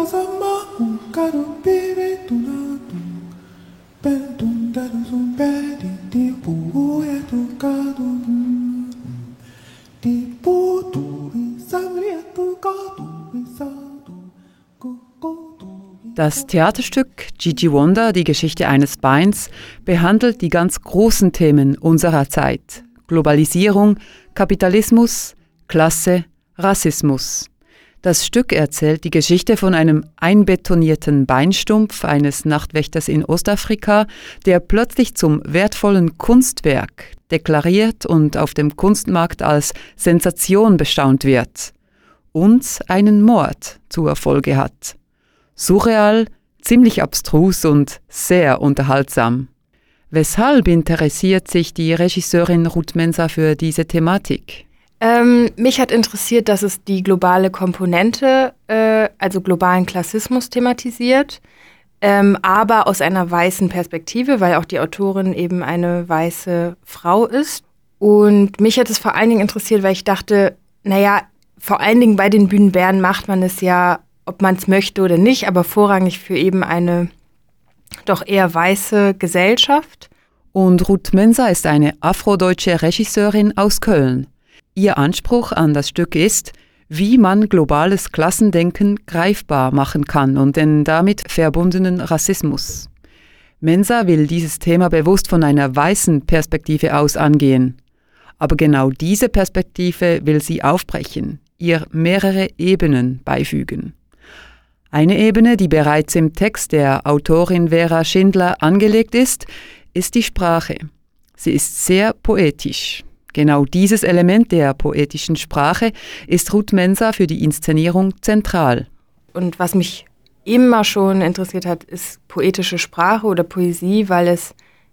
Das Theaterstück Gigi Wonder, die Geschichte eines Beins, behandelt die ganz großen Themen unserer Zeit: Globalisierung, Kapitalismus, Klasse, Rassismus. Das Stück erzählt die Geschichte von einem einbetonierten Beinstumpf eines Nachtwächters in Ostafrika, der plötzlich zum wertvollen Kunstwerk deklariert und auf dem Kunstmarkt als Sensation bestaunt wird und einen Mord zur Folge hat. Surreal, ziemlich abstrus und sehr unterhaltsam. Weshalb interessiert sich die Regisseurin Ruth Mensa für diese Thematik? Mich hat interessiert, dass es die globale Komponente, also globalen Klassismus thematisiert, aber aus einer weißen Perspektive, weil auch die Autorin eben eine weiße Frau ist. Und mich hat es vor allen Dingen interessiert, weil ich dachte, vor allen Dingen bei den Bühnenbären macht man es ja, ob man es möchte oder nicht, aber vorrangig für eben eine doch eher weiße Gesellschaft. Und Ruth Mensa ist eine afrodeutsche Regisseurin aus Köln. Ihr Anspruch an das Stück ist, wie man globales Klassendenken greifbar machen kann und den damit verbundenen Rassismus. Mensa will dieses Thema bewusst von einer weißen Perspektive aus angehen. Aber genau diese Perspektive will sie aufbrechen, ihr mehrere Ebenen beifügen. Eine Ebene, die bereits im Text der Autorin Vera Schindler angelegt ist die Sprache. Sie ist sehr poetisch. Genau dieses Element der poetischen Sprache ist Ruth Mensa für die Inszenierung zentral. Und was mich immer schon interessiert hat, ist poetische Sprache oder Poesie, weil es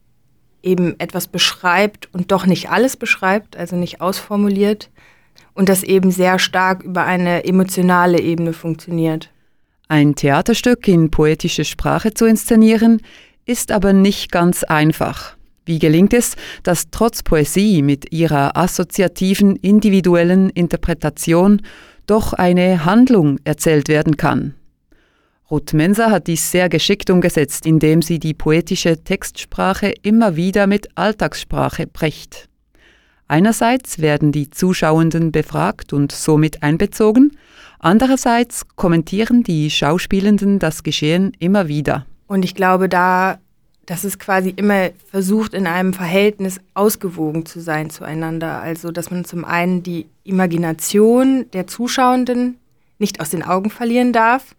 eben etwas beschreibt und doch nicht alles beschreibt, also nicht ausformuliert, und das eben sehr stark über eine emotionale Ebene funktioniert. Ein Theaterstück in poetischer Sprache zu inszenieren, ist aber nicht ganz einfach. Wie gelingt es, dass trotz Poesie mit ihrer assoziativen, individuellen Interpretation doch eine Handlung erzählt werden kann? Ruth Mensa hat dies sehr geschickt umgesetzt, indem sie die poetische Textsprache immer wieder mit Alltagssprache bricht. Einerseits werden die Zuschauenden befragt und somit einbezogen, andererseits kommentieren die Schauspielenden das Geschehen immer wieder. Und ich glaube, dass es quasi immer versucht, in einem Verhältnis ausgewogen zu sein zueinander. Also, dass man zum einen die Imagination der Zuschauenden nicht aus den Augen verlieren darf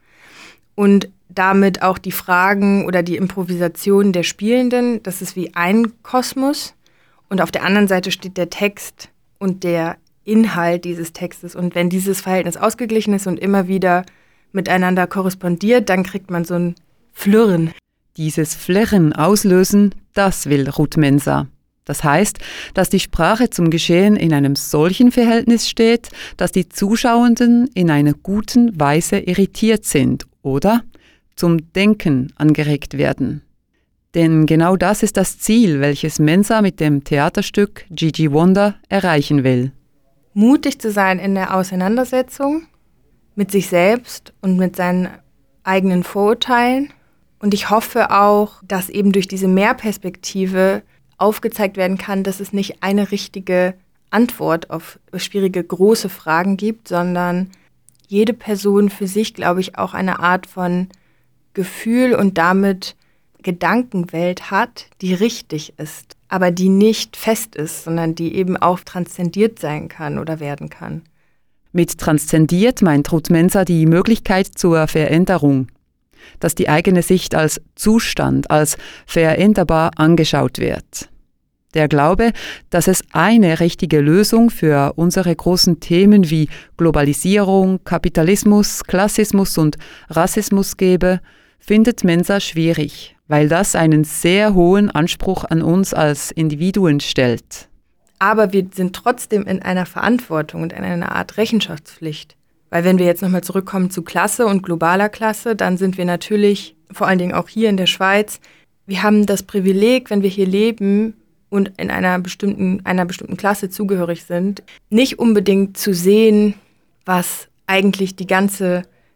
und damit auch die Fragen oder die Improvisation der Spielenden. Das ist wie ein Kosmos. Und auf der anderen Seite steht der Text und der Inhalt dieses Textes. Und wenn dieses Verhältnis ausgeglichen ist und immer wieder miteinander korrespondiert, dann kriegt man so ein Flirren. Dieses Flirren auslösen, das will Ruth Mensa. Das heißt, dass die Sprache zum Geschehen in einem solchen Verhältnis steht, dass die Zuschauenden in einer guten Weise irritiert sind oder zum Denken angeregt werden. Denn genau das ist das Ziel, welches Mensa mit dem Theaterstück Gigi Wonder erreichen will. Mutig zu sein in der Auseinandersetzung mit sich selbst und mit seinen eigenen Vorurteilen. Und ich hoffe auch, dass eben durch diese Mehrperspektive aufgezeigt werden kann, dass es nicht eine richtige Antwort auf schwierige, große Fragen gibt, sondern jede Person für sich, glaube ich, auch eine Art von Gefühl und damit Gedankenwelt hat, die richtig ist, aber die nicht fest ist, sondern die eben auch transzendiert sein kann oder werden kann. Mit transzendiert meint Ruth Mensa die Möglichkeit zur Veränderung, dass die eigene Sicht als Zustand, als veränderbar angeschaut wird. Der Glaube, dass es eine richtige Lösung für unsere großen Themen wie Globalisierung, Kapitalismus, Klassismus und Rassismus gäbe, findet Mensa schwierig, weil das einen sehr hohen Anspruch an uns als Individuen stellt. Aber wir sind trotzdem in einer Verantwortung und in einer Art Rechenschaftspflicht. Weil wenn wir jetzt nochmal zurückkommen zu Klasse und globaler Klasse, dann sind wir natürlich, vor allen Dingen auch hier in der Schweiz, wir haben das Privileg, wenn wir hier leben und in einer bestimmten Klasse zugehörig sind, nicht unbedingt zu sehen, was eigentlich die ganze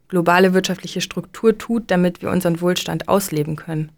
globale wirtschaftliche Struktur tut, damit wir unseren Wohlstand ausleben können.